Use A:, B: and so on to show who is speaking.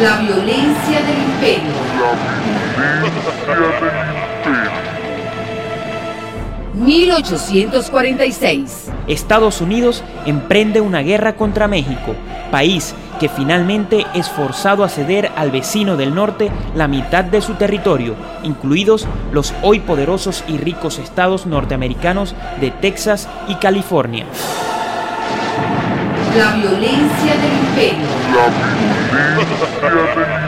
A: La violencia del imperio.
B: La violencia del imperio.
A: 1846.
C: Estados Unidos emprende una guerra contra México, país que finalmente es forzado a ceder al vecino del norte la mitad de su territorio, incluidos los hoy poderosos y ricos estados norteamericanos de Texas y California.
A: La violencia del imperio.
B: La violencia del imperio.